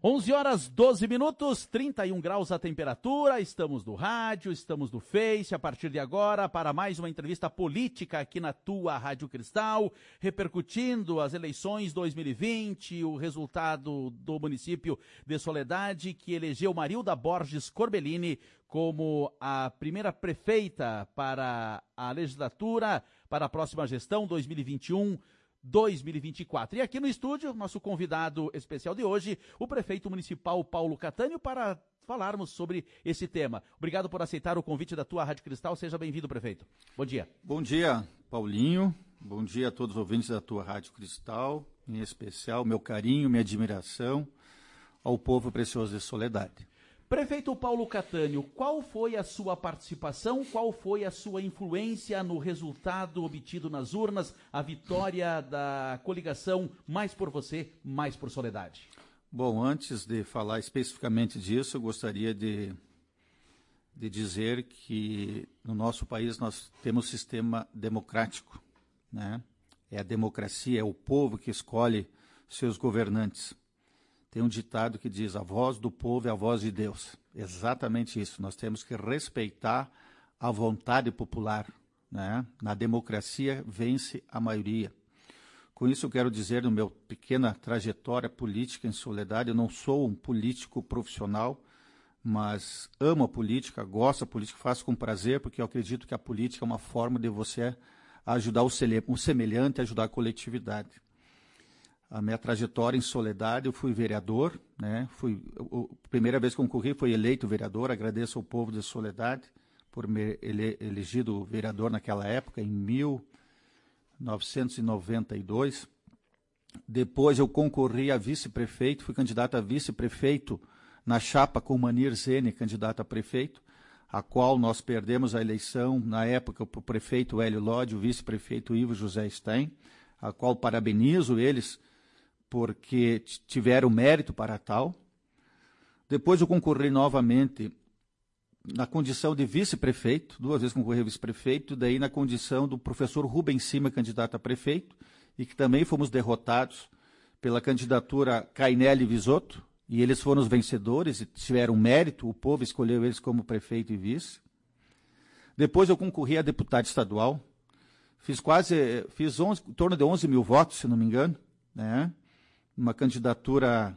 11 horas 12 minutos, 31 graus a temperatura, estamos no rádio, estamos no Face, a partir de agora, para mais uma entrevista política aqui na tua Rádio Cristal, repercutindo as eleições 2020, o resultado do município de Soledade, que elegeu Marilda Borges Corbellini como a primeira prefeita para a legislatura, para a próxima gestão 2021-2024. E aqui no estúdio, nosso convidado especial de hoje, o prefeito municipal Paulo Catânio, para falarmos sobre esse tema. Obrigado por aceitar o convite da tua Rádio Cristal. Seja bem-vindo, prefeito. Bom dia. Bom dia, Paulinho. Bom dia a todos os ouvintes da tua Rádio Cristal. Em especial, meu carinho, minha admiração ao povo precioso de Soledade. Prefeito Paulo Catânio, qual foi a sua participação, qual foi a sua influência no resultado obtido nas urnas, a vitória da coligação Mais por Você, Mais por Soledade? Bom, antes de falar especificamente disso, eu gostaria de dizer que no nosso país nós temos um sistema democrático, né? É a democracia, é o povo que escolhe seus governantes. Tem um ditado que diz, a voz do povo é a voz de Deus. Exatamente isso. Nós temos que respeitar a vontade popular, né? Na democracia vence a maioria. Com isso eu quero dizer, no meu pequena trajetória política em Soledade, eu não sou um político profissional, mas amo a política, gosto da política, faço com prazer, porque eu acredito que a política é uma forma de você ajudar o semelhante, ajudar a coletividade. A minha trajetória em Soledade, eu fui vereador, né? A primeira vez que concorri foi eleito vereador, agradeço ao povo de Soledade por me elegido vereador naquela época, em 1992. Depois eu concorri a vice-prefeito, fui candidato a vice-prefeito na chapa com Manir Zene, candidato a prefeito, a qual nós perdemos a eleição, na época, para o prefeito Hélio Lodge, o vice-prefeito Ivo José Stein, a qual parabenizo eles, porque tiveram mérito para tal. Depois eu concorri novamente na condição de vice-prefeito, 2 vezes concorri a vice-prefeito, daí na condição do professor Rubens Cima, candidato a prefeito, e que também fomos derrotados pela candidatura Cainelli Visotto, e eles foram os vencedores e tiveram mérito, o povo escolheu eles como prefeito e vice. Depois eu concorri a deputado estadual, fiz em torno de 11 mil votos, se não me engano, né? Uma candidatura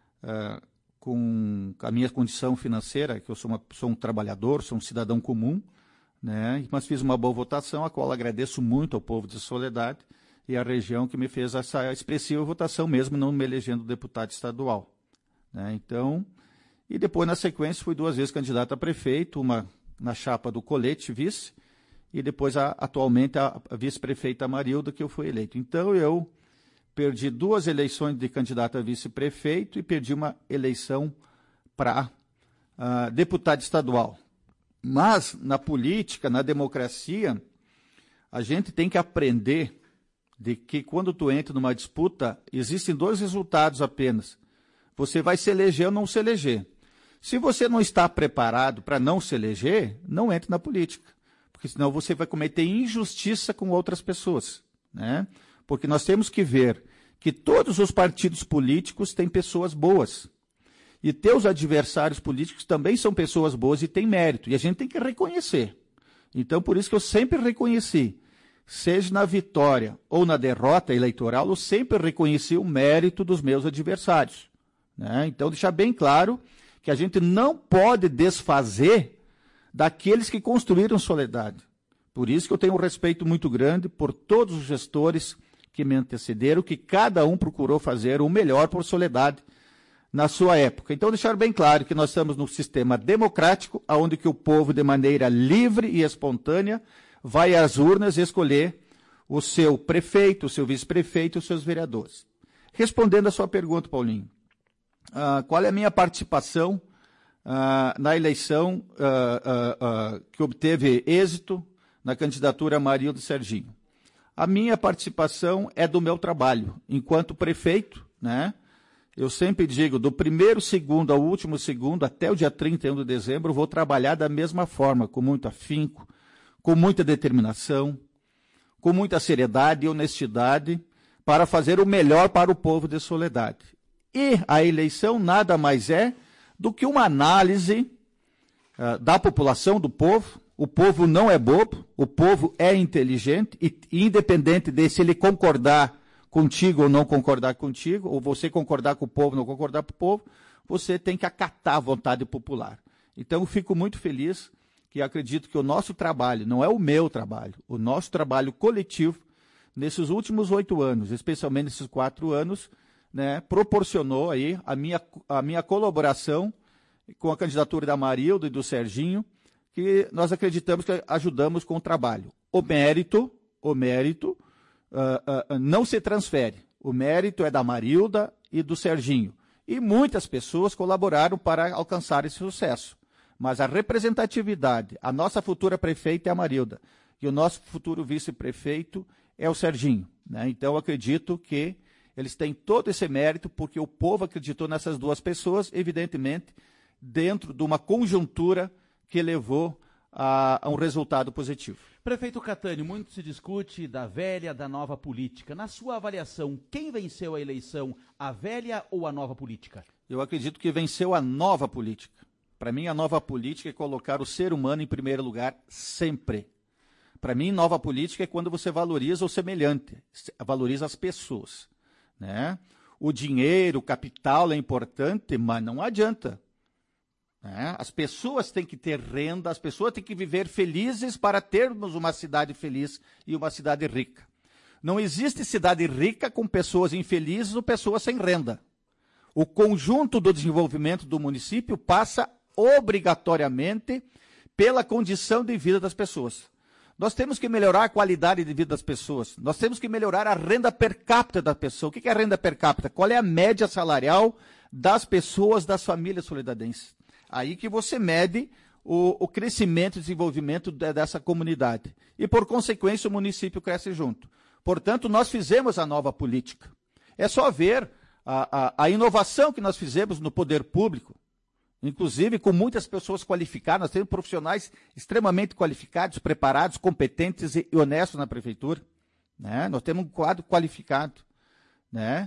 com a minha condição financeira, que eu sou um trabalhador, sou um cidadão comum, né? Mas fiz uma boa votação, a qual agradeço muito ao povo de Soledade e à região que me fez essa expressiva votação, mesmo não me elegendo deputado estadual, né? Então, e depois na sequência fui 2 vezes candidato a prefeito, uma na chapa do Colete, vice, e depois atualmente a vice-prefeita Marilda, que eu fui eleito. Então eu perdi 2 eleições de candidato a vice-prefeito e perdi uma eleição para deputado estadual. Mas, na política, na democracia, a gente tem que aprender de que quando tu entra numa disputa, existem 2 resultados apenas. Você vai se eleger ou não se eleger. Se você não está preparado para não se eleger, não entre na política, porque senão você vai cometer injustiça com outras pessoas, né? Porque nós temos que ver que todos os partidos políticos têm pessoas boas. E teus adversários políticos também são pessoas boas e têm mérito. E a gente tem que reconhecer. Então, por isso que eu sempre reconheci, seja na vitória ou na derrota eleitoral, eu sempre reconheci o mérito dos meus adversários, né? Então, deixar bem claro que a gente não pode desfazer daqueles que construíram Soledade. Por isso que eu tenho um respeito muito grande por todos os gestores que me antecederam, que cada um procurou fazer o melhor por Soledade na sua época. Então, deixar bem claro que nós estamos num sistema democrático, onde que o povo, de maneira livre e espontânea, vai às urnas escolher o seu prefeito, o seu vice-prefeito, os seus vereadores. Respondendo a sua pergunta, Paulinho, qual é a minha participação na eleição que obteve êxito na candidatura Marilda Serginho? A minha participação é do meu trabalho. Enquanto prefeito, né, eu sempre digo, do primeiro segundo ao último segundo, até o dia 31 de dezembro, eu vou trabalhar da mesma forma, com muito afinco, com muita determinação, com muita seriedade e honestidade, para fazer o melhor para o povo de Soledade. E a eleição nada mais é do que uma análise da população, do povo. O povo não é bobo, o povo é inteligente, e independente de se ele concordar contigo ou não concordar contigo, ou você concordar com o povo ou não concordar com o povo, você tem que acatar a vontade popular. Então, eu fico muito feliz que acredito que o nosso trabalho, não é o meu trabalho, o nosso trabalho coletivo, nesses últimos 8 anos, especialmente nesses 4 anos, né, proporcionou aí a minha colaboração com a candidatura da Marilda e do Serginho, que nós acreditamos que ajudamos com o trabalho. O mérito não se transfere. O mérito é da Marilda e do Serginho. E muitas pessoas colaboraram para alcançar esse sucesso. Mas a representatividade, a nossa futura prefeita é a Marilda, e o nosso futuro vice-prefeito é o Serginho, né? Então, eu acredito que eles têm todo esse mérito, porque o povo acreditou nessas duas pessoas, evidentemente, dentro de uma conjuntura que levou a um resultado positivo. Prefeito Catani, muito se discute da velha, da nova política. Na sua avaliação, quem venceu a eleição, a velha ou a nova política? Eu acredito que venceu a nova política. Para mim, a nova política é colocar o ser humano em primeiro lugar sempre. Para mim, nova política é quando você valoriza o semelhante, valoriza as pessoas, né? O dinheiro, o capital é importante, mas não adianta. As pessoas têm que ter renda, as pessoas têm que viver felizes para termos uma cidade feliz e uma cidade rica. Não existe cidade rica com pessoas infelizes ou pessoas sem renda. O conjunto do desenvolvimento do município passa obrigatoriamente pela condição de vida das pessoas. Nós temos que melhorar a qualidade de vida das pessoas. Nós temos que melhorar a renda per capita da pessoa. O que é a renda per capita? Qual é a média salarial das pessoas, das famílias solidadenses? Aí que você mede o crescimento e desenvolvimento dessa comunidade. E, por consequência, o município cresce junto. Portanto, nós fizemos a nova política. É só ver a inovação que nós fizemos no poder público, inclusive com muitas pessoas qualificadas. Nós temos profissionais extremamente qualificados, preparados, competentes e honestos na prefeitura, né? Nós temos um quadro qualificado, né?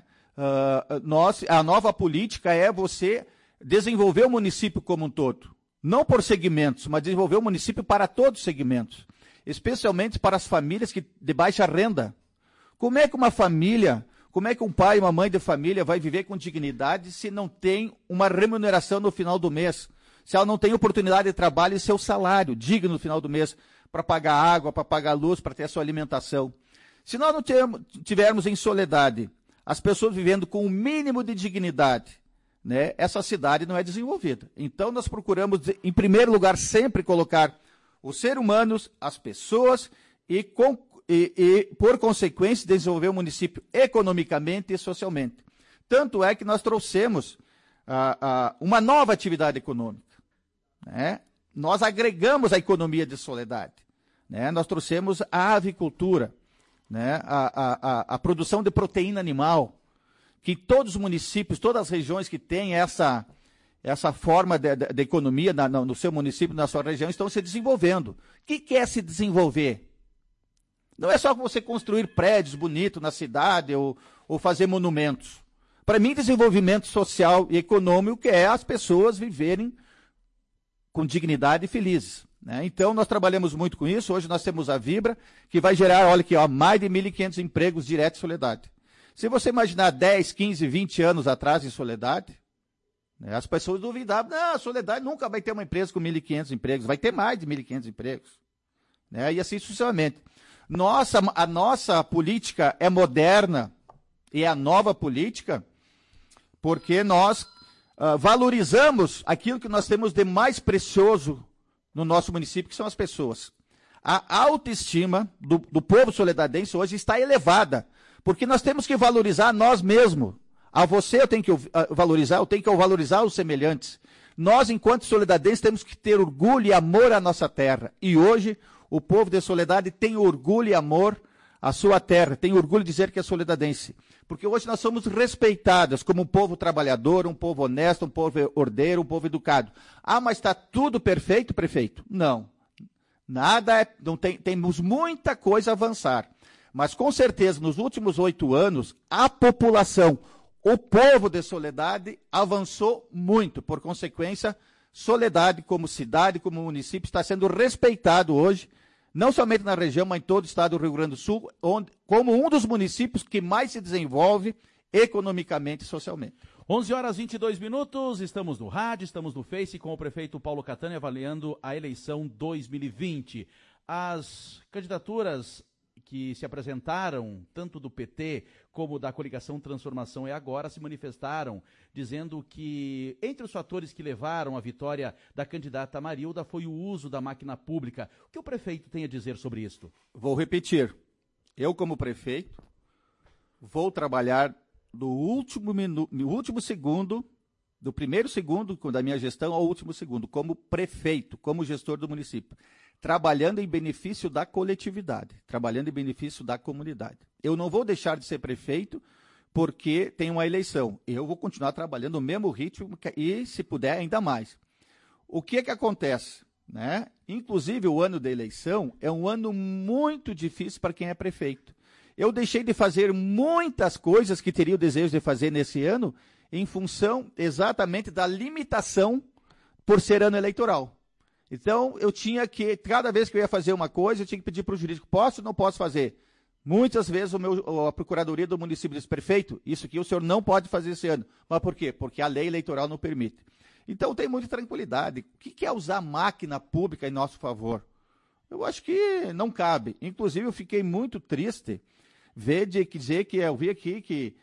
A nova política é você desenvolver o município como um todo, não por segmentos, mas desenvolver o município para todos os segmentos, especialmente para as famílias de baixa renda. Como é que uma família, como é que um pai e uma mãe de família vai viver com dignidade se não tem uma remuneração no final do mês? Se ela não tem oportunidade de trabalho e seu salário digno no final do mês para pagar água, para pagar luz, para ter a sua alimentação. Se nós não tivermos em soledade as pessoas vivendo com o mínimo de dignidade, né, essa cidade não é desenvolvida. Então, nós procuramos, em primeiro lugar, sempre colocar os seres humanos, as pessoas e por consequência, desenvolver o município economicamente e socialmente. Tanto é que nós trouxemos uma nova atividade econômica, né? Nós agregamos a economia de Soledade, né? Nós trouxemos a avicultura, né? A produção de proteína animal, que todos os municípios, todas as regiões que têm essa forma de economia no seu município, na sua região, estão se desenvolvendo. O que é se desenvolver? Não é só você construir prédios bonitos na cidade ou fazer monumentos. Para mim, desenvolvimento social e econômico é as pessoas viverem com dignidade e felizes, né? Então, nós trabalhamos muito com isso. Hoje nós temos a Vibra, que vai gerar, olha aqui, mais de 1.500 empregos diretos em Soledade. Se você imaginar 10, 15, 20 anos atrás em Soledade, né, as pessoas duvidavam, não, a Soledade nunca vai ter uma empresa com 1.500 empregos, vai ter mais de 1.500 empregos, né, e assim sucessivamente. A nossa política é moderna e é a nova política porque nós valorizamos aquilo que nós temos de mais precioso no nosso município, que são as pessoas. A autoestima do povo soledadense hoje está elevada, porque nós temos que valorizar nós mesmos. A você eu tenho que valorizar, eu tenho que valorizar os semelhantes. Nós, enquanto soledadenses, temos que ter orgulho e amor à nossa terra. E hoje, o povo de Soledade tem orgulho e amor à sua terra, tem orgulho de dizer que é soledadense. Porque hoje nós somos respeitados como um povo trabalhador, um povo honesto, um povo ordeiro, um povo educado. Ah, mas está tudo perfeito, prefeito? Não. Temos muita coisa a avançar. Mas, com certeza, nos últimos 8 anos, a população o povo de Soledade avançou muito. Por consequência, Soledade como cidade, como município, está sendo respeitado hoje, não somente na região, mas em todo o estado do Rio Grande do Sul, como um dos municípios que mais se desenvolve economicamente e socialmente. 11h22, estamos no rádio, estamos no Face com o prefeito Paulo Catani avaliando a eleição 2020. As candidaturas que se apresentaram, tanto do PT como da coligação Transformação é Agora, se manifestaram dizendo que entre os fatores que levaram à vitória da candidata Marilda foi o uso da máquina pública. O que o prefeito tem a dizer sobre isto? Vou repetir. Eu, como prefeito, vou trabalhar do último segundo, do primeiro segundo da minha gestão ao último segundo, como prefeito, como gestor do município, trabalhando em benefício da coletividade, trabalhando em benefício da comunidade. Eu não vou deixar de ser prefeito porque tem uma eleição. Eu vou continuar trabalhando no mesmo ritmo e, se puder, ainda mais. O que é que acontece? Né? Inclusive, o ano da eleição é um ano muito difícil para quem é prefeito. Eu deixei de fazer muitas coisas que teria o desejo de fazer nesse ano em função exatamente da limitação por ser ano eleitoral. Então, eu tinha que, cada vez que eu ia fazer uma coisa, eu tinha que pedir para o jurídico, posso ou não posso fazer? Muitas vezes a Procuradoria do município diz, prefeito, isso aqui o senhor não pode fazer esse ano. Mas por quê? Porque a lei eleitoral não permite. Então, tem muita tranquilidade. O que é usar máquina pública em nosso favor? Eu acho que não cabe. Inclusive, eu fiquei muito triste dizer que eu vi aqui que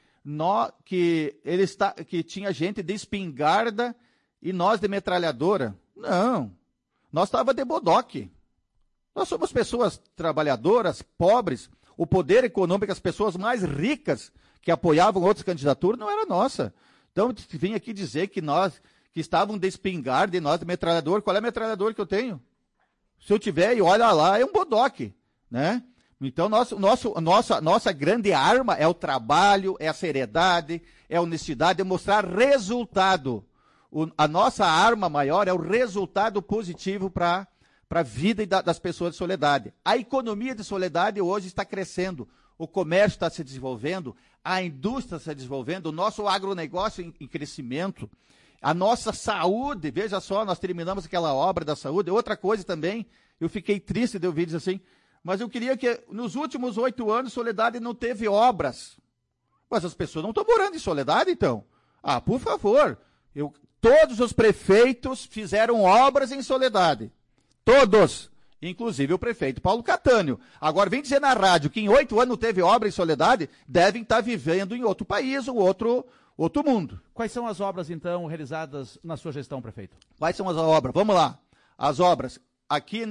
tinha gente de espingarda e nós de metralhadora. Não. Nós estávamos de bodoque. Nós somos pessoas trabalhadoras, pobres. O poder econômico, as pessoas mais ricas que apoiavam outras candidaturas, não era nossa. Então, vim aqui dizer que nós, que estavam de espingarda e nós de metralhador. Qual é a metralhadora que eu tenho? Se eu tiver, e olha lá, é um bodoque, né? Então, nossa grande arma é o trabalho, é a seriedade, é a honestidade, é mostrar resultado. A nossa arma maior é o resultado positivo para a vida das pessoas de Soledade. A economia de Soledade hoje está crescendo, o comércio está se desenvolvendo, a indústria está se desenvolvendo, o nosso agronegócio em crescimento, a nossa saúde, veja só, nós terminamos aquela obra da saúde. Outra coisa também, eu fiquei triste de ouvir dizer assim, mas eu queria que nos últimos 8 anos Soledade não teve obras. Mas as pessoas não estão morando em Soledade, então? Ah, por favor, todos os prefeitos fizeram obras em Soledade. Todos. Inclusive o prefeito Paulo Catânio. Agora, vem dizer na rádio que em 8 anos não teve obra em Soledade, devem estar vivendo em outro país, ou outro mundo. Quais são as obras, então, realizadas na sua gestão, prefeito? Quais são as obras? Vamos lá. As obras. Aqui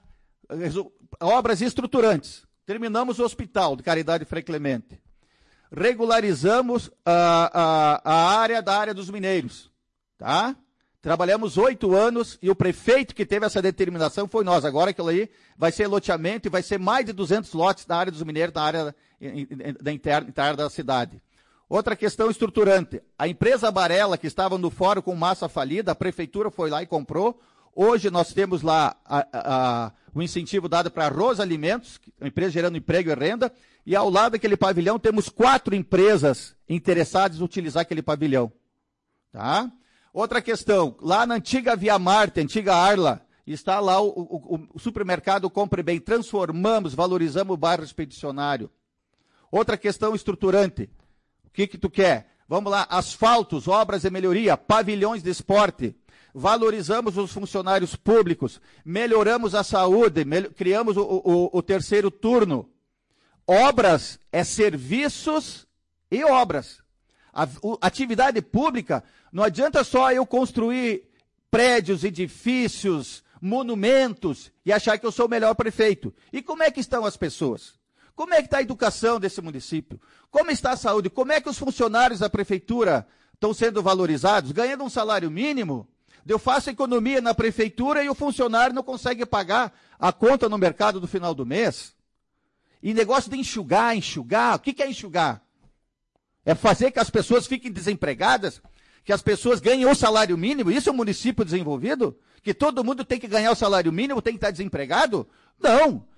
obras estruturantes. Terminamos o hospital de Caridade Frei Clemente. Regularizamos a área dos mineiros. Tá? Trabalhamos 8 anos e o prefeito que teve essa determinação foi nós. Agora aquilo aí vai ser loteamento e vai ser mais de 200 lotes na área dos mineiros, na área interna da cidade. Outra questão estruturante. A empresa Barella, que estava no fórum com massa falida, a prefeitura foi lá e comprou. Hoje nós temos lá o incentivo dado para a Rosa Alimentos, uma empresa gerando emprego e renda, e ao lado daquele pavilhão temos 4 empresas interessadas em utilizar aquele pavilhão. Tá? Outra questão, lá na antiga Via Marte, antiga Arla, está lá o supermercado Compre Bem. Transformamos, valorizamos o bairro expedicionário. Outra questão estruturante, o que tu quer? Vamos lá, asfaltos, obras de melhoria, pavilhões de esporte. Valorizamos os funcionários públicos, melhoramos a saúde, criamos o terceiro turno. Obras é serviços e obras. A atividade pública, não adianta só eu construir prédios, edifícios, monumentos e achar que eu sou o melhor prefeito. E como é que estão as pessoas? Como é que está a educação desse município? Como está a saúde? Como é que os funcionários da prefeitura estão sendo valorizados? Ganhando um salário mínimo? Eu faço economia na prefeitura e o funcionário não consegue pagar a conta no mercado do final do mês. E negócio de enxugar. O que é enxugar? É fazer que as pessoas fiquem desempregadas? Que as pessoas ganhem o salário mínimo? Isso é um município desenvolvido? Que todo mundo tem que ganhar o salário mínimo, tem que estar desempregado? Não.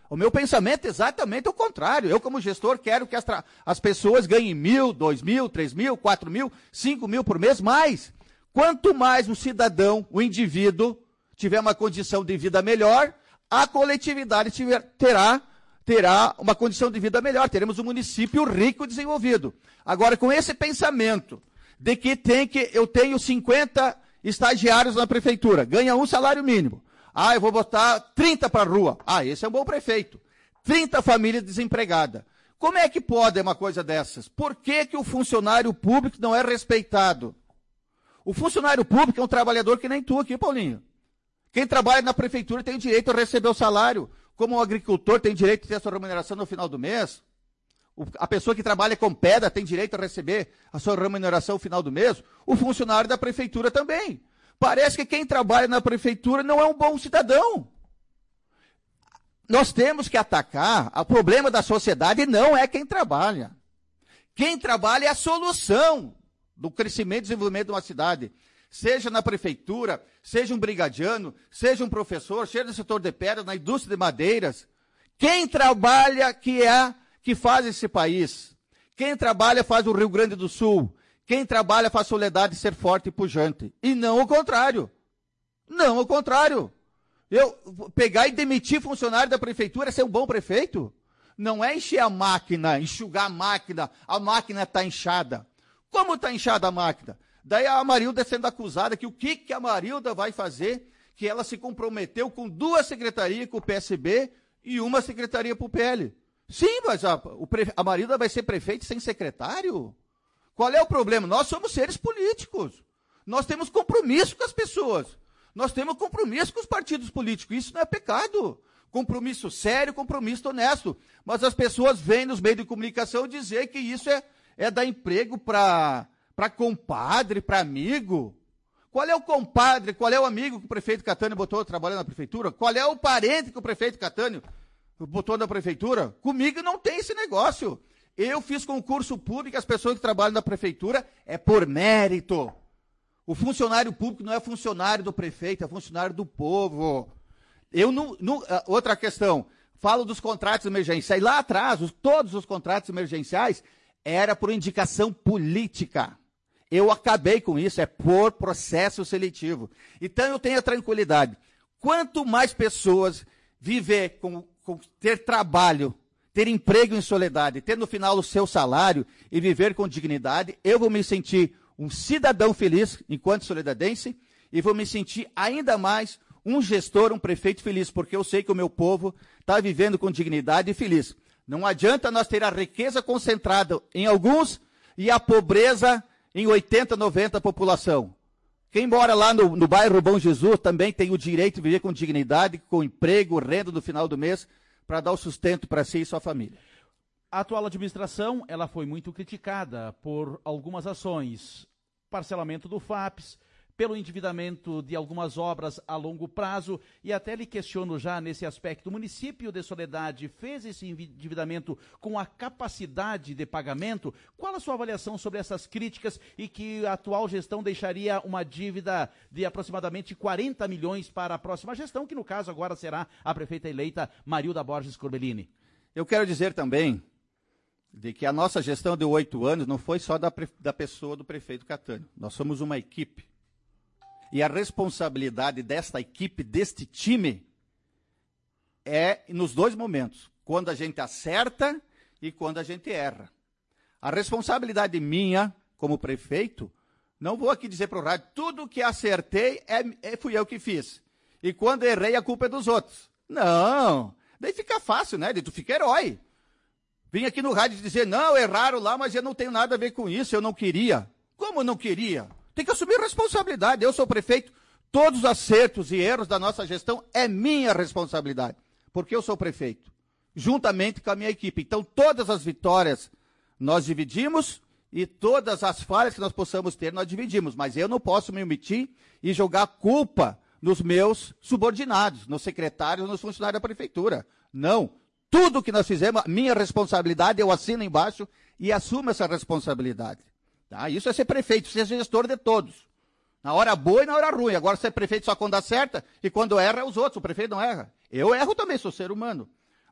O meu pensamento é exatamente o contrário. Eu, como gestor, quero que as pessoas ganhem 1.000, 2.000, 3.000, 4.000, 5.000 por mês, mais. Quanto mais o cidadão, o indivíduo, tiver uma condição de vida melhor, a coletividade terá uma condição de vida melhor. Teremos um município rico e desenvolvido. Agora, com esse pensamento de que eu tenho 50 estagiários na prefeitura, ganha um salário mínimo. Eu vou botar 30 para a rua. Esse é um bom prefeito. 30 famílias desempregadas. Como é que pode uma coisa dessas? Por que o funcionário público não é respeitado? O funcionário público é um trabalhador que nem tu aqui, Paulinho. Quem trabalha na prefeitura tem direito a receber o salário. Como o agricultor tem direito a ter a sua remuneração no final do mês. A pessoa que trabalha com pedra tem direito a receber a sua remuneração no final do mês. O funcionário da prefeitura também. Parece que quem trabalha na prefeitura não é um bom cidadão. Nós temos que atacar o problema da sociedade, não é quem trabalha. Quem trabalha é a solução do crescimento e desenvolvimento de uma cidade. Seja na prefeitura, seja um brigadiano, seja um professor, seja no setor de pedra, na indústria de madeiras. Quem trabalha que faz esse país. Quem trabalha faz o Rio Grande do Sul. Quem trabalha faz Soledade ser forte e pujante. E não o contrário. Não o contrário. Eu pegar e demitir funcionário da prefeitura é ser um bom prefeito? Não é encher a máquina, enxugar a máquina está inchada. Como está inchada a máquina? Daí a Amarilda sendo acusada que o que a Amarilda vai fazer, que ela se comprometeu com 2 secretarias com o PSB e uma secretaria para o PL. Sim, mas a Amarilda vai ser prefeito sem secretário? Qual é o problema? Nós somos seres políticos. Nós temos compromisso com as pessoas. Nós temos compromisso com os partidos políticos. Isso não é pecado. Compromisso sério, compromisso honesto. Mas as pessoas vêm nos meios de comunicação dizer que isso é dar emprego para compadre, para amigo. Qual é o compadre, qual é o amigo que o prefeito Catânio botou trabalhando na prefeitura? Qual é o parente que o prefeito Catânio botou na prefeitura? Comigo não tem esse negócio. Eu fiz concurso público, as pessoas que trabalham na prefeitura é por mérito. O funcionário público não é funcionário do prefeito, é funcionário do povo. Outra questão, falo dos contratos emergenciais. Lá atrás, todos os contratos emergenciais era por indicação política. Eu acabei com isso, é por processo seletivo. Então eu tenho a tranquilidade. Quanto mais pessoas viver ter trabalho, ter emprego em Soledade, ter no final o seu salário e viver com dignidade, eu vou me sentir um cidadão feliz enquanto soledadense e vou me sentir ainda mais um gestor, um prefeito feliz, porque eu sei que o meu povo está vivendo com dignidade e feliz. Não adianta nós ter a riqueza concentrada em alguns e a pobreza em 80, 90% da população. Quem mora lá no bairro Bom Jesus também tem o direito de viver com dignidade, com emprego, renda no final do mês, para dar o sustento para si e sua família. A atual administração, ela foi muito criticada por algumas ações, parcelamento do FAPES, pelo endividamento de algumas obras a longo prazo, e até lhe questiono já nesse aspecto, o município de Soledade fez esse endividamento com a capacidade de pagamento? Qual a sua avaliação sobre essas críticas e que a atual gestão deixaria uma dívida de aproximadamente 40 milhões para a próxima gestão, que no caso agora será a prefeita eleita Marilda Borges Corbellini? Eu quero dizer também de que a nossa gestão de 8 anos não foi só da pessoa do prefeito Catânio. Nós somos uma equipe. E a responsabilidade desta equipe, deste time, é nos 2 momentos. Quando a gente acerta e quando a gente erra. A responsabilidade minha, como prefeito, não vou aqui dizer para o rádio, tudo que acertei fui eu que fiz. E quando errei, a culpa é dos outros. Não, daí fica fácil, né? Daí tu fica herói. Vim aqui no rádio dizer, não, erraram lá, mas eu não tenho nada a ver com isso, eu não queria. Como não queria? Tem que assumir responsabilidade. Eu sou prefeito, todos os acertos e erros da nossa gestão é minha responsabilidade, porque eu sou prefeito, juntamente com a minha equipe. Então, todas as vitórias nós dividimos e todas as falhas que nós possamos ter, nós dividimos. Mas eu não posso me omitir e jogar culpa nos meus subordinados, nos secretários, nos funcionários da prefeitura. Não. Tudo que nós fizemos, minha responsabilidade, eu assino embaixo e assumo essa responsabilidade. Tá? Isso é ser prefeito, ser gestor de todos. Na hora boa e na hora ruim. Agora, ser prefeito só quando acerta e quando erra é os outros. O prefeito não erra. Eu erro também, sou ser humano.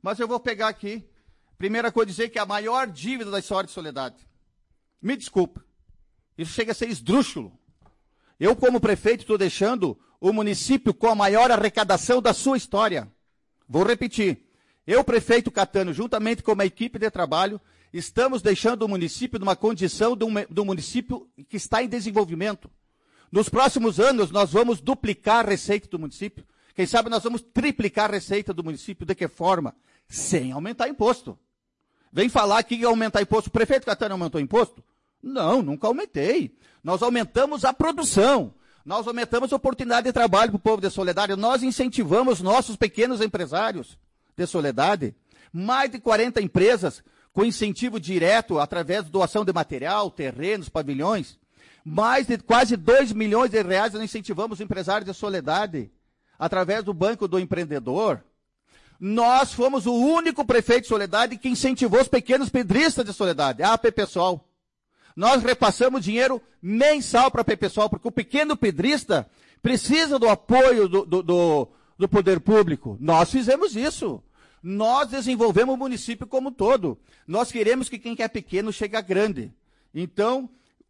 Mas eu vou pegar aqui, primeira coisa, dizer que é a maior dívida da história de Soledade. Me desculpa, isso chega a ser esdrúxulo. Eu, como prefeito, estou deixando o município com a maior arrecadação da sua história. Vou repetir. Eu, prefeito Catano, juntamente com uma equipe de trabalho, estamos deixando o município numa condição de um município que está em desenvolvimento. Nos próximos anos, nós vamos duplicar a receita do município. Quem sabe nós vamos triplicar a receita do município. De que forma? Sem aumentar imposto. Vem falar aqui que aumentar imposto. O prefeito Catano aumentou imposto? Não, nunca aumentei. Nós aumentamos a produção. Nós aumentamos a oportunidade de trabalho para o povo de Soledade. Nós incentivamos nossos pequenos empresários de Soledade. Mais de 40 empresas com incentivo direto através de doação de material, terrenos, pavilhões. Mais de quase 2 milhões de reais nós incentivamos os empresários de Soledade através do Banco do Empreendedor. Nós fomos o único prefeito de Soledade que incentivou os pequenos pedristas de Soledade, a APPSOL. Nós repassamos dinheiro mensal para a APPSOL, porque o pequeno pedrista precisa do apoio do poder público. Nós fizemos isso. Nós desenvolvemos o município como um todo. Nós queremos que quem quer pequeno chegue a grande. Então,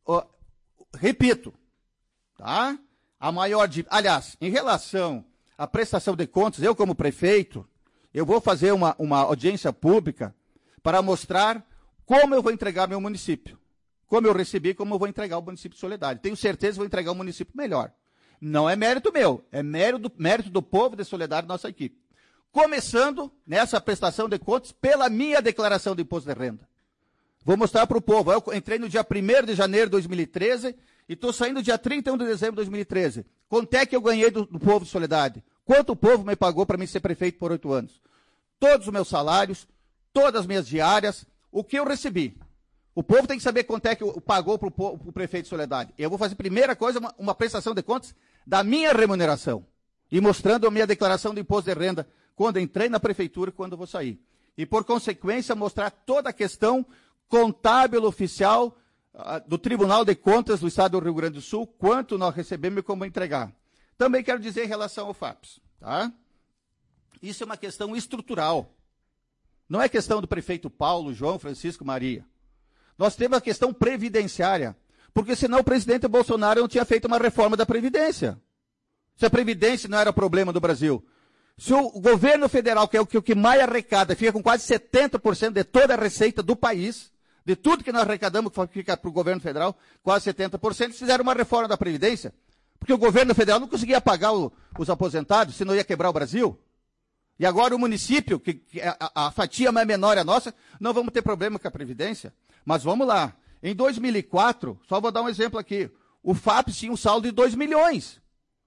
repito, tá? A maior dívida. Aliás, em relação à prestação de contas, eu como prefeito, eu vou fazer uma audiência pública para mostrar como eu vou entregar meu município. Como eu recebi, como eu vou entregar o município de Soledade. Tenho certeza que vou entregar um município melhor. Não é mérito meu, é mérito do povo de Soledade, nossa equipe. Começando nessa prestação de contas pela minha declaração de imposto de renda. Vou mostrar para o povo. Eu entrei no dia 1º de janeiro de 2013 e estou saindo dia 31 de dezembro de 2013. Quanto é que eu ganhei do povo de Soledade? Quanto o povo me pagou para mim ser prefeito por 8 anos? Todos os meus salários, todas as minhas diárias, o que eu recebi. O povo tem que saber quanto é que pagou para o prefeito de Soledade. Eu vou fazer, primeira coisa, uma prestação de contas da minha remuneração. E mostrando a minha declaração de imposto de renda quando entrei na prefeitura e quando vou sair. E, por consequência, mostrar toda a questão contábil oficial do Tribunal de Contas do Estado do Rio Grande do Sul, quanto nós recebemos e como entregar. Também quero dizer em relação ao FAPES. Tá? Isso é uma questão estrutural. Não é questão do prefeito Paulo, João, Francisco, Maria. Nós temos a questão previdenciária, porque senão o presidente Bolsonaro não tinha feito uma reforma da Previdência. Se a Previdência não era problema do Brasil. Se o governo federal, que é o que mais arrecada, fica com quase 70% de toda a receita do país, de tudo que nós arrecadamos, fica para o governo federal, quase 70%, eles fizeram uma reforma da Previdência, porque o governo federal não conseguia pagar os aposentados, senão ia quebrar o Brasil. E agora o município, que a fatia mais menor é a nossa, não vamos ter problema com a Previdência. Mas vamos lá. Em 2004, só vou dar um exemplo aqui, o FAPES tinha um saldo de 2 milhões.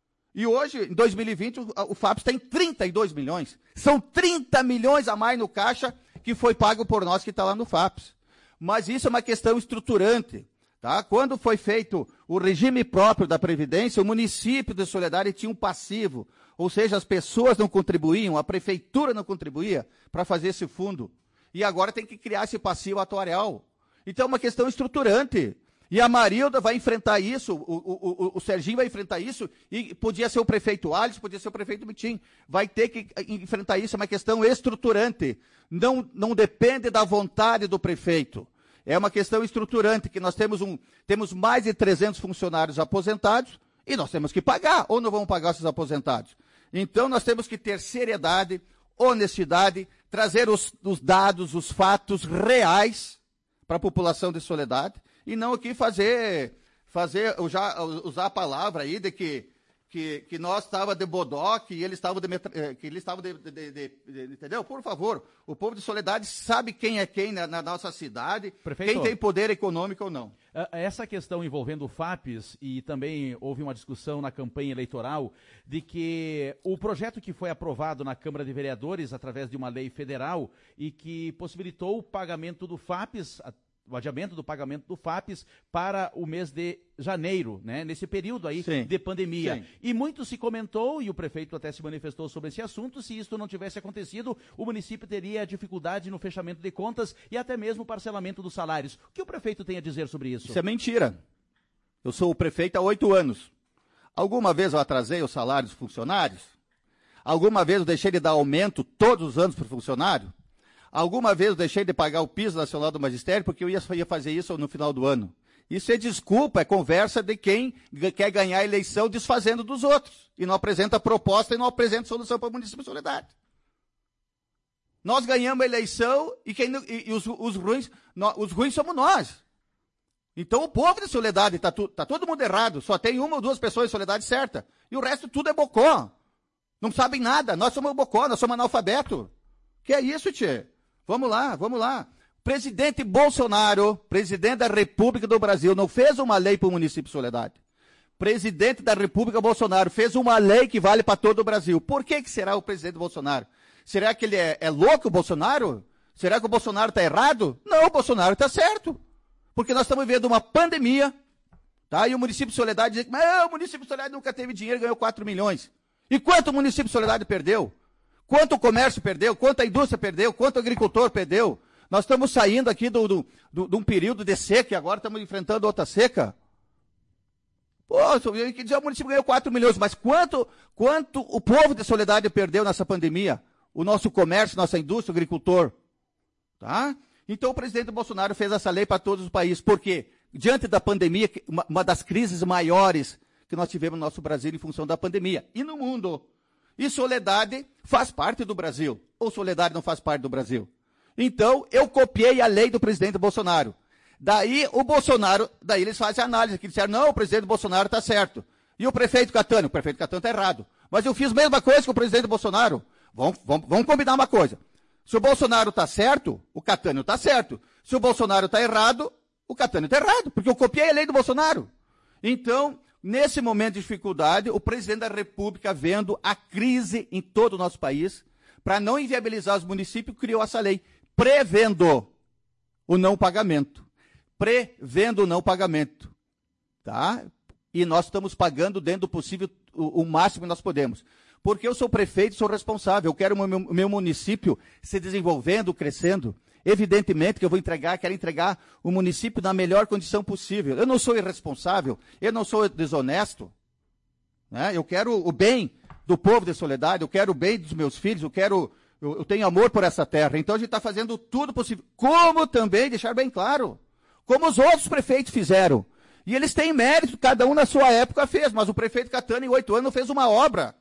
E hoje, em 2020, o FAPES tem 32 milhões. São 30 milhões a mais no caixa que foi pago por nós que está lá no FAPES. Mas isso é uma questão estruturante. Tá? Quando foi feito o regime próprio da Previdência, o município de Soledade tinha um passivo. Ou seja, as pessoas não contribuíam, a prefeitura não contribuía para fazer esse fundo. E agora tem que criar esse passivo atuarial. Então é uma questão estruturante. E a Marilda vai enfrentar isso, o Serginho vai enfrentar isso, e podia ser o prefeito Alisson, podia ser o prefeito Mitim. Vai ter que enfrentar isso, é uma questão estruturante. Não depende da vontade do prefeito. É uma questão estruturante, que nós temos mais de 300 funcionários aposentados, e nós temos que pagar, ou não vamos pagar esses aposentados. Então nós temos que ter seriedade, honestidade, trazer os dados, os fatos reais para a população de Soledade, e não aqui usar a palavra aí de que nós estávamos de bodoque e eles estavam entendeu? Por favor, o povo de Soledade sabe quem é quem na nossa cidade, prefeito, quem tem poder econômico ou não. Essa questão envolvendo o FAPES, e também houve uma discussão na campanha eleitoral, de que o projeto que foi aprovado na Câmara de Vereadores, através de uma lei federal, e que possibilitou o pagamento do FAPES, o adiamento do pagamento do FAPES para o mês de janeiro, né? Nesse período aí de pandemia. Sim. E muito se comentou, e o prefeito até se manifestou sobre esse assunto, se isso não tivesse acontecido, o município teria dificuldade no fechamento de contas e até mesmo o parcelamento dos salários. O que o prefeito tem a dizer sobre isso? Isso é mentira. Eu sou o prefeito há 8 anos. Alguma vez eu atrasei os salários dos funcionários? Alguma vez eu deixei de dar aumento todos os anos para o funcionário? Alguma vez eu deixei de pagar o piso nacional do magistério porque eu ia fazer isso no final do ano? Isso é desculpa, é conversa de quem quer ganhar a eleição desfazendo dos outros. E não apresenta proposta e não apresenta solução para o município de Soledade. Nós ganhamos a eleição e os ruins somos nós. Então o povo de Soledade está todo mundo errado. Só tem uma ou duas pessoas em Soledade certa. E o resto tudo é bocó. Não sabem nada. Nós somos bocó, nós somos analfabeto. Que é isso, tchê? Vamos lá. Presidente Bolsonaro, presidente da República do Brasil, não fez uma lei para o município de Soledade. Presidente da República Bolsonaro fez uma lei que vale para todo o Brasil. Por que será o presidente Bolsonaro? Será que ele é louco, o Bolsonaro? Será que o Bolsonaro está errado? Não, o Bolsonaro está certo. Porque nós estamos vivendo uma pandemia, tá? E o município de Soledade diz que o município de Soledade nunca teve dinheiro, ganhou 4 milhões. E quanto o município de Soledade perdeu? Quanto o comércio perdeu? Quanto a indústria perdeu? Quanto o agricultor perdeu? Nós estamos saindo aqui de um período de seca e agora estamos enfrentando outra seca. Pô, quer dizer, o município ganhou 4 milhões, mas quanto o povo de Soledade perdeu nessa pandemia? O nosso comércio, nossa indústria, o agricultor. Tá? Então o presidente Bolsonaro fez essa lei para todos os países. Por quê? Diante da pandemia, uma das crises maiores que nós tivemos no nosso Brasil em função da pandemia. E no mundo. E Soledade faz parte do Brasil. Ou Soledade não faz parte do Brasil? Então, eu copiei a lei do presidente Bolsonaro. Daí eles fazem a análise, que disseram, não, o presidente Bolsonaro está certo. E o prefeito Catânio? O prefeito Catânio está errado. Mas eu fiz a mesma coisa que o presidente Bolsonaro. Vamos combinar uma coisa. Se o Bolsonaro está certo, o Catânio está certo. Se o Bolsonaro está errado, o Catânio está errado, porque eu copiei a lei do Bolsonaro. Então, nesse momento de dificuldade, o presidente da República, vendo a crise em todo o nosso país, para não inviabilizar os municípios, criou essa lei, prevendo o não pagamento. Tá? E nós estamos pagando dentro do possível o máximo que nós podemos. Porque eu sou prefeito, sou responsável, eu quero o meu município se desenvolvendo, crescendo. Evidentemente que eu quero entregar o município na melhor condição possível. Eu não sou irresponsável, eu não sou desonesto. Né? Eu quero o bem do povo de Soledade, eu quero o bem dos meus filhos, eu tenho amor por essa terra. Então a gente está fazendo tudo possível. Como também, deixar bem claro, como os outros prefeitos fizeram. E eles têm mérito, cada um na sua época fez, mas o prefeito Catânio, em 8 anos, não fez uma obra.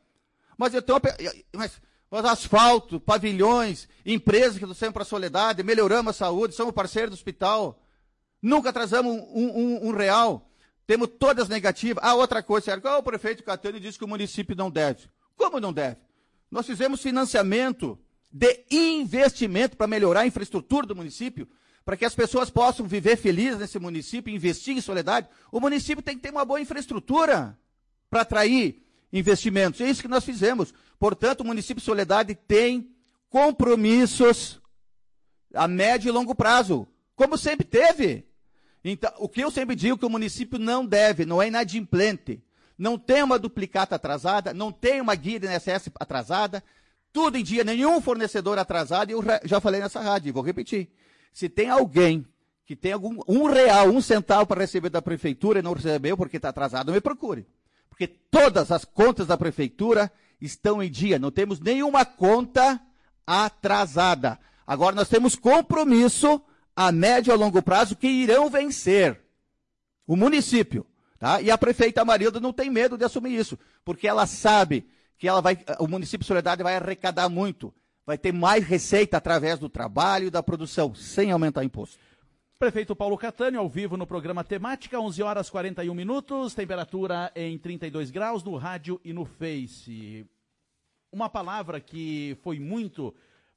Mas asfalto, pavilhões, empresas que trouxemos para a Soledade, melhoramos a saúde, somos parceiros do hospital, nunca atrasamos um real, temos todas negativas. Outra coisa, o prefeito Catânio disse que o município não deve. Como não deve? Nós fizemos financiamento de investimento para melhorar a infraestrutura do município, para que as pessoas possam viver felizes nesse município, investir em Soledade. O município tem que ter uma boa infraestrutura para atrair investimentos. É isso que nós fizemos. Portanto, o município de Soledade tem compromissos a médio e longo prazo, como sempre teve. Então, o que eu sempre digo que o município não deve, não é inadimplente, não tem uma duplicata atrasada, não tem uma guia de INSS atrasada, tudo em dia, nenhum fornecedor atrasado, e eu já falei nessa rádio, e vou repetir. Se tem alguém que tem um real, um centavo para receber da prefeitura e não recebeu porque está atrasado, me procure. Porque todas as contas da prefeitura estão em dia, não temos nenhuma conta atrasada. Agora nós temos compromisso a médio e a longo prazo que irão vencer o município. Tá? E a prefeita Marilda não tem medo de assumir isso, porque ela sabe que o município de Soledade vai arrecadar muito, vai ter mais receita através do trabalho e da produção, sem aumentar imposto. Prefeito Paulo Catânio, ao vivo no programa Temática, 11 horas 41 minutos, temperatura em 32 graus no rádio e no Face. Uma palavra que foi muito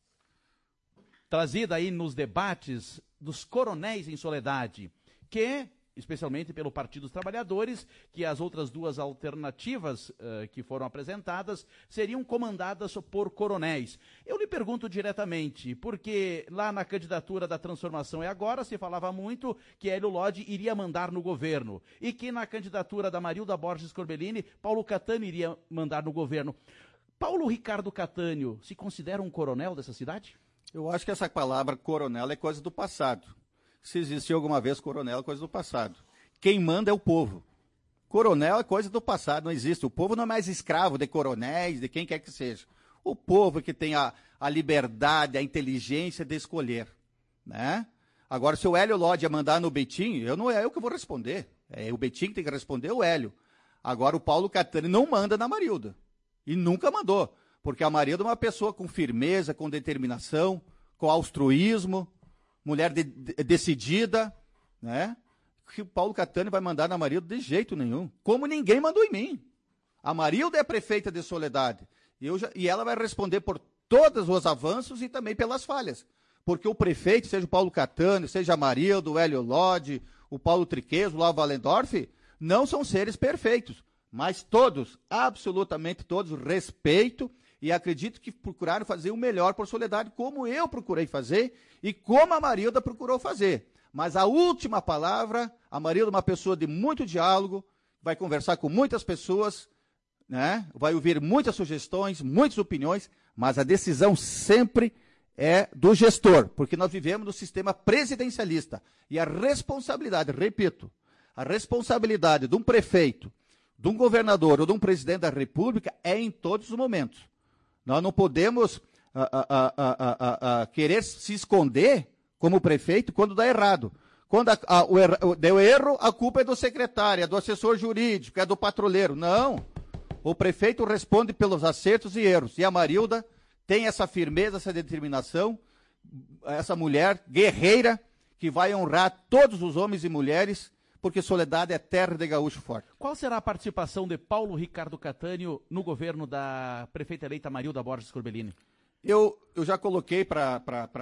trazida aí nos debates dos coronéis em Soledade, que, especialmente pelo Partido dos Trabalhadores, que as outras duas alternativas que foram apresentadas seriam comandadas por coronéis. Eu lhe pergunto diretamente, porque lá na candidatura da Transformação é Agora se falava muito que Hélio Lodge iria mandar no governo, e que na candidatura da Marilda Borges Corbellini, Paulo Catânio iria mandar no governo. Paulo Ricardo Catânio se considera um coronel dessa cidade? Eu acho que essa palavra coronel é coisa do passado. Se existiu alguma vez coronel, é coisa do passado. Quem manda é o povo. Coronel é coisa do passado, não existe. O povo não é mais escravo de coronéis, de quem quer que seja. O povo que tem a liberdade, a inteligência de escolher, né? Agora, se o Hélio Lodge ia mandar no Betinho, não é eu que vou responder. É o Betinho que tem que responder, o Hélio. Agora, o Paulo Catani não manda na Marilda. E nunca mandou. Porque a Marilda é uma pessoa com firmeza, com determinação, com altruísmo, mulher decidida, né? Que o Paulo Catani vai mandar na Marilda de jeito nenhum. Como ninguém mandou em mim. A Marilda é prefeita de Soledade. E ela vai responder por todos os avanços e também pelas falhas. Porque o prefeito, seja o Paulo Catani, seja a Marilda, o Hélio Lodge, o Paulo Triquez, o Lau Valendorf, não são seres perfeitos. Mas todos, absolutamente todos, respeito e acredito que procuraram fazer o melhor por Soledade, como eu procurei fazer e como a Marilda procurou fazer. Mas a última palavra, a Marilda é uma pessoa de muito diálogo, vai conversar com muitas pessoas, né? Vai ouvir muitas sugestões, muitas opiniões, mas a decisão sempre é do gestor, porque nós vivemos no sistema presidencialista. E a responsabilidade, repito, a responsabilidade de um prefeito, de um governador ou de um presidente da República é em todos os momentos. Nós não podemos querer se esconder como prefeito quando dá errado. Quando deu erro, a culpa é do secretário, é do assessor jurídico, é do patrulheiro. Não. O prefeito responde pelos acertos e erros. E a Marilda tem essa firmeza, essa determinação, essa mulher guerreira que vai honrar todos os homens e mulheres, porque Soledade é terra de gaúcho forte. Qual será a participação de Paulo Ricardo Catânio no governo da prefeita eleita Marilda Borges Corbellini? Eu já coloquei para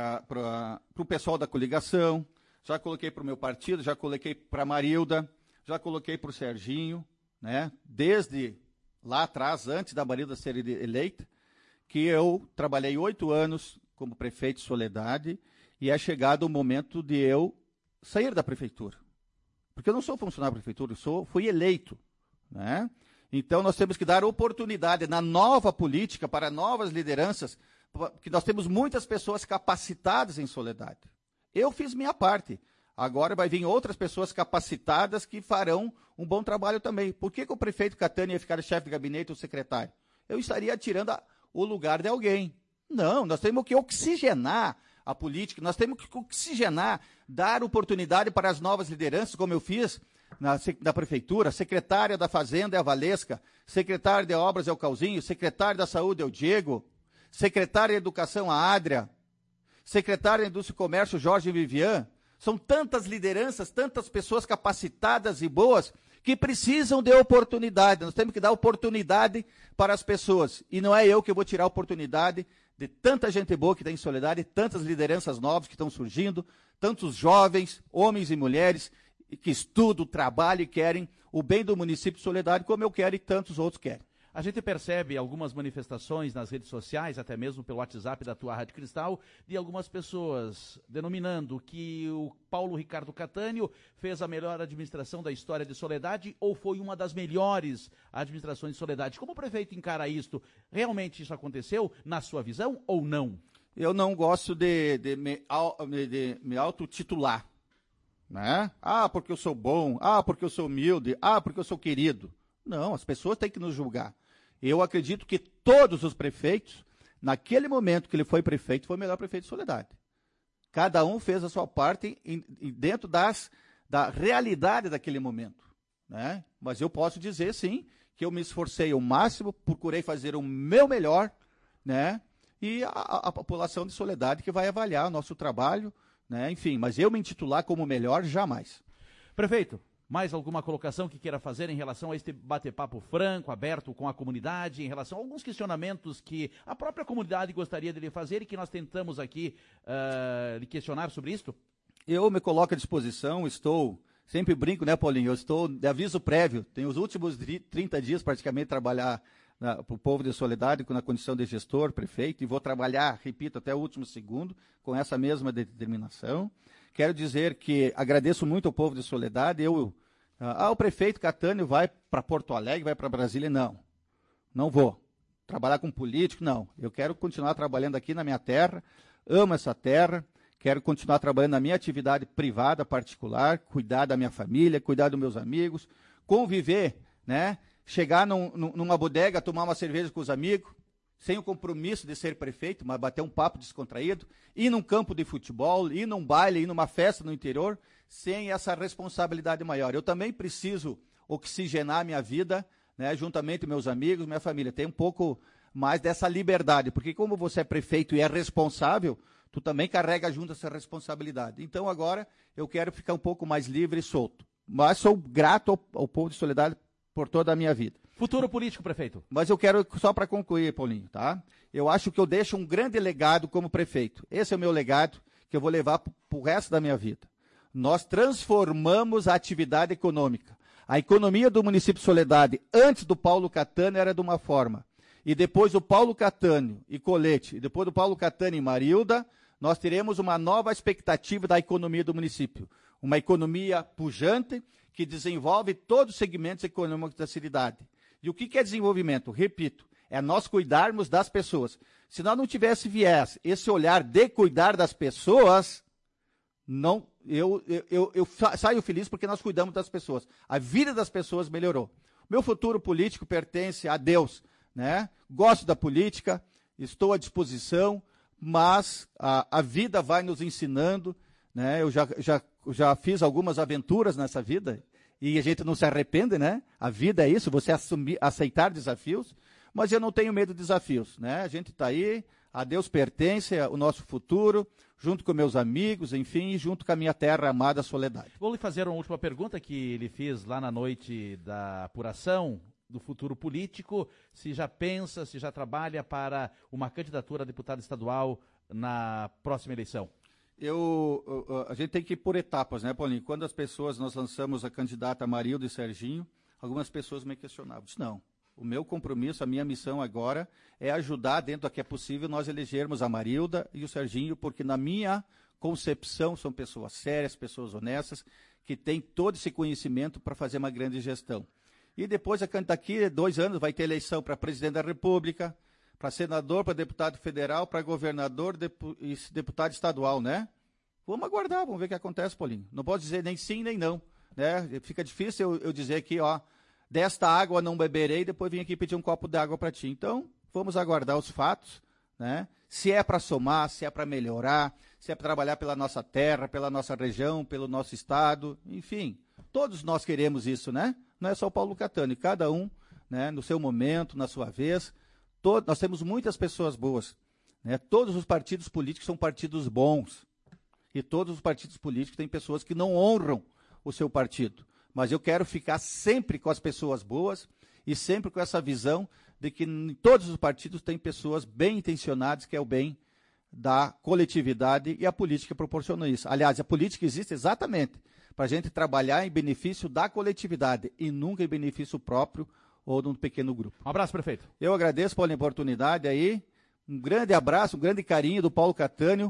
o pessoal da coligação, já coloquei para o meu partido, já coloquei para a Marilda, já coloquei para o Serginho, né? Desde lá atrás, antes da Marilda ser eleita, que eu trabalhei 8 anos como prefeito de Soledade e é chegado o momento de eu sair da prefeitura. Porque eu não sou funcionário da prefeitura, fui eleito, né? Então nós temos que dar oportunidade na nova política para novas lideranças, porque nós temos muitas pessoas capacitadas em Soledade. Eu fiz minha parte. Agora vai vir outras pessoas capacitadas que farão um bom trabalho também. Por que o prefeito Catani ia ficar chefe de gabinete ou secretário? Eu estaria tirando o lugar de alguém. Não, nós temos que oxigenar a política, nós temos que oxigenar, dar oportunidade para as novas lideranças, como eu fiz na prefeitura. Secretária da Fazenda é a Valesca, secretário de Obras é o Calzinho, secretário da Saúde é o Diego, secretária de Educação a Adria, secretário de Indústria e Comércio Jorge Vivian. São tantas lideranças, tantas pessoas capacitadas e boas que precisam de oportunidade. Nós temos que dar oportunidade para as pessoas. E não é eu que vou tirar a oportunidade de tanta gente boa que tem em Soledade, tantas lideranças novas que estão surgindo, tantos jovens, homens e mulheres, que estudam, trabalham e querem o bem do município de Soledade, como eu quero e tantos outros querem. A gente percebe algumas manifestações nas redes sociais, até mesmo pelo WhatsApp da tua Rádio Cristal, de algumas pessoas denominando que o Paulo Ricardo Catânio fez a melhor administração da história de Soledade ou foi uma das melhores administrações de Soledade. Como o prefeito encara isto? Realmente isso aconteceu, na sua visão, ou não? Eu não gosto de me autotitular, né? Ah, porque eu sou bom, ah, porque eu sou humilde, ah, porque eu sou querido. Não, as pessoas têm que nos julgar. Eu acredito que todos os prefeitos, naquele momento que ele foi prefeito, foi o melhor prefeito de Soledade. Cada um fez a sua parte dentro da realidade daquele momento, né? Mas eu posso dizer, sim, que eu me esforcei ao máximo, procurei fazer o meu melhor, né? E a população de Soledade que vai avaliar o nosso trabalho, né? Enfim, mas eu me intitular como melhor, jamais. Prefeito, mais alguma colocação que queira fazer em relação a este bate-papo franco, aberto com a comunidade, em relação a alguns questionamentos que a própria comunidade gostaria de lhe fazer e que nós tentamos aqui lhe questionar sobre isto? Eu me coloco à disposição, sempre brinco, né, Paulinho? Eu estou de aviso prévio, tenho os últimos 30 dias praticamente trabalhar para o povo de Soledade na condição de gestor, prefeito, e vou trabalhar, repito, até o último segundo, com essa mesma determinação. Quero dizer que agradeço muito ao povo de Soledade. O prefeito Catânio vai para Porto Alegre, vai para Brasília? Não vou. Trabalhar com político? Não. Eu quero continuar trabalhando aqui na minha terra, amo essa terra, quero continuar trabalhando na minha atividade privada, particular, cuidar da minha família, cuidar dos meus amigos, conviver, né? Chegar numa bodega, tomar uma cerveja com os amigos, sem o compromisso de ser prefeito, mas bater um papo descontraído, ir num campo de futebol, ir num baile, ir numa festa no interior, sem essa responsabilidade maior. Eu também preciso oxigenar minha vida, né, juntamente com meus amigos, minha família. Tem um pouco mais dessa liberdade, porque como você é prefeito e é responsável, tu também carrega junto essa responsabilidade. Então agora eu quero ficar um pouco mais livre e solto. Mas sou grato ao povo de Soledade por toda a minha vida. Futuro político, prefeito. Mas eu quero, só para concluir, Paulinho, tá? Eu acho que eu deixo um grande legado como prefeito. Esse é o meu legado que eu vou levar para o resto da minha vida. Nós transformamos a atividade econômica. A economia do município de Soledade, antes do Paulo Catânio, era de uma forma. E depois do Paulo Catânio e Colete, e depois do Paulo Catânio e Marilda, nós teremos uma nova expectativa da economia do município. Uma economia pujante que desenvolve todos os segmentos econômicos da cidade. E o que é desenvolvimento? Repito, é nós cuidarmos das pessoas. Se nós não tivesse viés, esse olhar de cuidar das pessoas, não, eu saio feliz porque nós cuidamos das pessoas. A vida das pessoas melhorou. Meu futuro político pertence a Deus, né? Gosto da política, estou à disposição, mas a vida vai nos ensinando, né? Eu já fiz algumas aventuras nessa vida e a gente não se arrepende, né? A vida é isso, você aceitar desafios, mas eu não tenho medo de desafios, né? A gente está aí, a Deus pertence o nosso futuro, junto com meus amigos, enfim, e junto com a minha terra amada Soledade. Vou lhe fazer uma última pergunta que ele fez lá na noite da apuração do futuro político, se já pensa, se já trabalha para uma candidatura a deputado estadual na próxima eleição. A gente tem que ir por etapas, né, Paulinho? Quando nós lançamos a candidata Marilda e Serginho, algumas pessoas me questionavam. Disse, não, o meu compromisso, a minha missão agora é ajudar, dentro do que é possível, nós elegermos a Marilda e o Serginho, porque na minha concepção são pessoas sérias, pessoas honestas, que têm todo esse conhecimento para fazer uma grande gestão. E depois, daqui 2 anos, vai ter eleição para presidente da República, para senador, para deputado federal, para governador e deputado estadual, né? Vamos aguardar, vamos ver o que acontece, Paulinho. Não posso dizer nem sim, nem não, né? Fica difícil eu dizer aqui, ó, desta água não beberei, e depois vim aqui pedir um copo d'água para ti. Então, vamos aguardar os fatos, né? Se é para somar, se é para melhorar, se é para trabalhar pela nossa terra, pela nossa região, pelo nosso estado, enfim. Todos nós queremos isso, né? Não é só o Paulo Catânio, cada um, né, no seu momento, na sua vez. Nós temos muitas pessoas boas, né? Todos os partidos políticos são partidos bons. E todos os partidos políticos têm pessoas que não honram o seu partido. Mas eu quero ficar sempre com as pessoas boas e sempre com essa visão de que em todos os partidos tem pessoas bem intencionadas, que é o bem da coletividade, e a política proporciona isso. Aliás, a política existe exatamente para a gente trabalhar em benefício da coletividade e nunca em benefício próprio ou de um pequeno grupo. Um abraço, prefeito. Eu agradeço pela oportunidade aí, um grande abraço, um grande carinho do Paulo Catânio,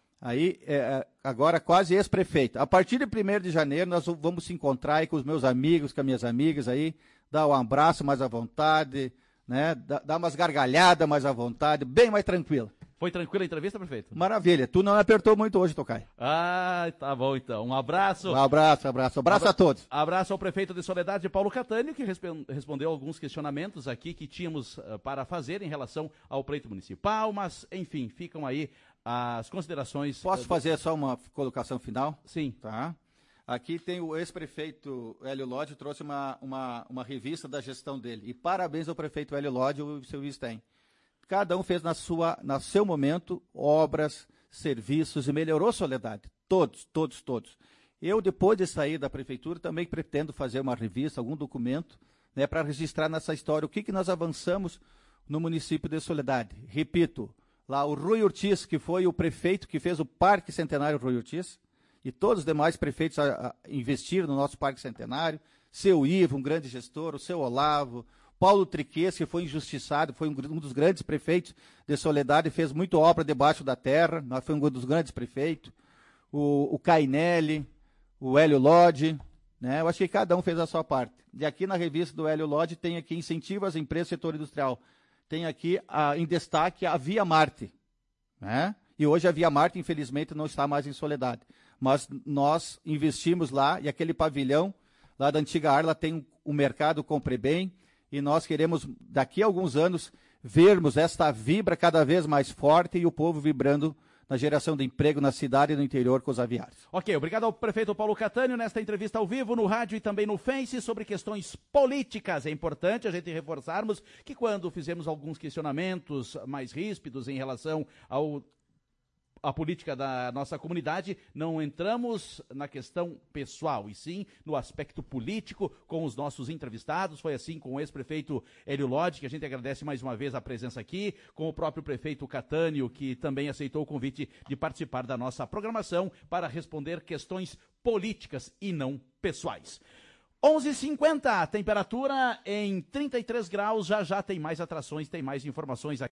aí agora quase ex-prefeito. A partir de 1º de janeiro nós vamos se encontrar aí com os meus amigos, com as minhas amigas aí, dar um abraço mais à vontade, né? Dar umas gargalhadas mais à vontade, bem mais tranquila. Foi tranquila a entrevista, prefeito? Maravilha. Tu não me apertou muito hoje, Tocai. Ah, tá bom então. Um abraço. Um abraço a todos. Abraço ao prefeito de Soledade, Paulo Catânio, que respondeu alguns questionamentos aqui que tínhamos para fazer em relação ao pleito municipal, mas, enfim, ficam aí as considerações. Posso fazer só uma colocação final? Sim. Tá. Aqui tem o ex-prefeito Hélio Lodge, trouxe uma revista da gestão dele. E parabéns ao prefeito Hélio Lodge e o seu Vistem. Cada um fez no seu momento obras, serviços e melhorou Soledade. Todos. Eu, depois de sair da prefeitura, também pretendo fazer uma revista, algum documento, né, para registrar nessa história o que nós avançamos no município de Soledade. Repito, lá o Rui Ortiz, que foi o prefeito que fez o Parque Centenário Rui Ortiz, e todos os demais prefeitos investiram no nosso Parque Centenário, seu Ivo, um grande gestor, o seu Olavo, Paulo Triques, que foi injustiçado, foi um dos grandes prefeitos de Soledade, fez muita obra debaixo da terra, foi um dos grandes prefeitos, o Cainelli, o Hélio Lodge, né? Eu acho que cada um fez a sua parte. E aqui na revista do Hélio Lodge tem aqui incentivo às empresas do setor industrial. Tem aqui em destaque a Via Marte, né? E hoje a Via Marte, infelizmente, não está mais em Soledade. Mas nós investimos lá, e aquele pavilhão lá da antiga Arla tem um mercado Compre Bem, e nós queremos, daqui a alguns anos, vermos esta vibra cada vez mais forte e o povo vibrando na geração de emprego na cidade e no interior com os aviários. Ok, obrigado ao prefeito Paulo Catânio nesta entrevista ao vivo, no rádio e também no Face, sobre questões políticas. É importante a gente reforçarmos que quando fizemos alguns questionamentos mais ríspidos em relação a política da nossa comunidade, não entramos na questão pessoal, e sim no aspecto político com os nossos entrevistados. Foi assim com o ex-prefeito Hélio Lodge, que a gente agradece mais uma vez a presença aqui, com o próprio prefeito Catânio, que também aceitou o convite de participar da nossa programação para responder questões políticas e não pessoais. 11h50, temperatura em 33 graus, já tem mais atrações, tem mais informações aqui.